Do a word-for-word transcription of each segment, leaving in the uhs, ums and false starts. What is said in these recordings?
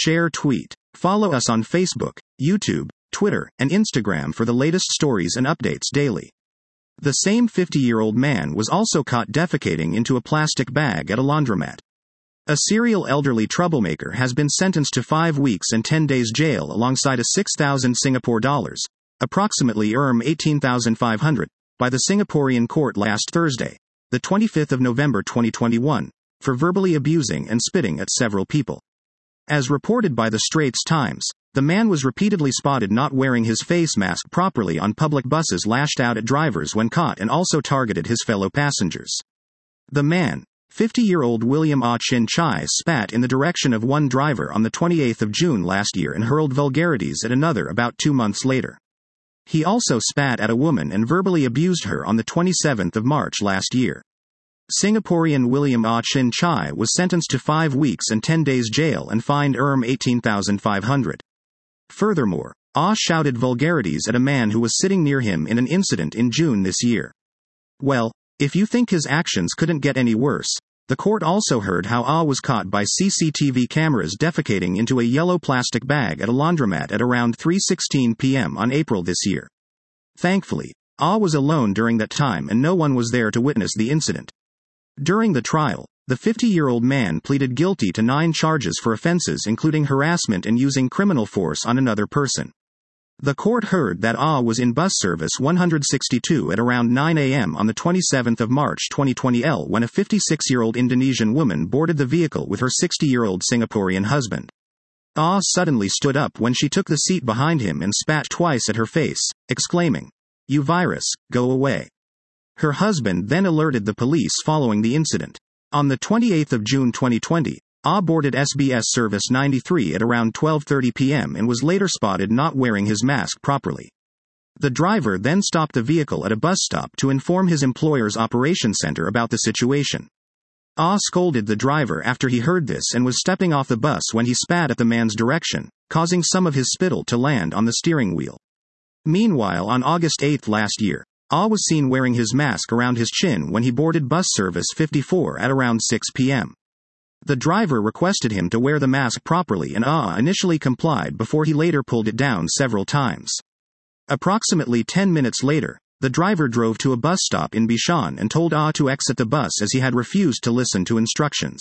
share, tweet. Follow us on Facebook, YouTube, Twitter, and Instagram for the latest stories and updates daily. The same fifty-year-old man was also caught defecating into a plastic bag at a laundromat. A serial elderly troublemaker has been sentenced to five weeks and ten days jail alongside a six thousand Singapore dollars, approximately eighteen thousand five hundred, by the Singaporean court last Thursday, the twenty-fifth of November twenty twenty-one, for verbally abusing and spitting at several people. As reported by the Straits Times, the man was repeatedly spotted not wearing his face mask properly on public buses, lashed out at drivers when caught, and also targeted his fellow passengers. The man, fifty-year-old William Ah Chin Chai, spat in the direction of one driver on the twenty-eighth of June last year and hurled vulgarities at another about two months later. He also spat at a woman and verbally abused her on the twenty-seventh of March last year. Singaporean William Ah Chin Chai was sentenced to five weeks and ten days jail and fined eighteen thousand five hundred. Furthermore, Ah shouted vulgarities at a man who was sitting near him in an incident in June this year. Well, if you think his actions couldn't get any worse, the court also heard how Ah was caught by C C T V cameras defecating into a yellow plastic bag at a laundromat at around three sixteen p m on April this year. Thankfully, Ah was alone during that time and no one was there to witness the incident. During the trial, the fifty-year-old man pleaded guilty to nine charges for offenses including harassment and using criminal force on another person. The court heard that Ah was in bus service one sixty-two at around nine a m on the twenty-seventh of March twenty twenty when a fifty-six-year-old Indonesian woman boarded the vehicle with her sixty-year-old Singaporean husband. Ah suddenly stood up when she took the seat behind him and spat twice at her face, exclaiming, "You virus, go away." Her husband then alerted the police following the incident. On the twenty-eighth of June twenty twenty, Ah boarded S B S Service ninety-three at around twelve thirty p m and was later spotted not wearing his mask properly. The driver then stopped the vehicle at a bus stop to inform his employer's operations center about the situation. Ah scolded the driver after he heard this and was stepping off the bus when he spat at the man's direction, causing some of his spittle to land on the steering wheel. Meanwhile, on August eighth last year, Ah was seen wearing his mask around his chin when he boarded bus service fifty-four at around six p m The driver requested him to wear the mask properly and Ah initially complied before he later pulled it down several times. Approximately ten minutes later, the driver drove to a bus stop in Bishan and told Ah to exit the bus as he had refused to listen to instructions.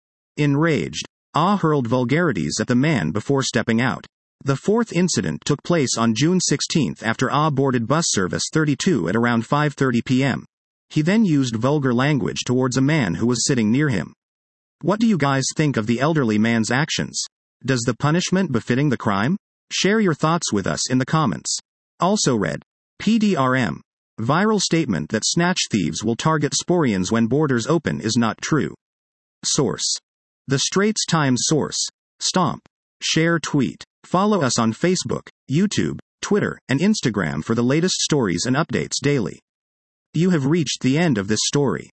Enraged, Ah hurled vulgarities at the man before stepping out. The fourth incident took place on June sixteenth after Ah boarded bus service thirty-two at around five thirty p m He then used vulgar language towards a man who was sitting near him. What do you guys think of the elderly man's actions? Does the punishment befitting the crime? Share your thoughts with us in the comments. Also read, P D R M. Viral statement that snatch thieves will target Sporians when borders open is not true. Source: The Straits Times. Source: Stomp. Share, tweet. Follow us on Facebook, YouTube, Twitter, and Instagram for the latest stories and updates daily. You have reached the end of this story.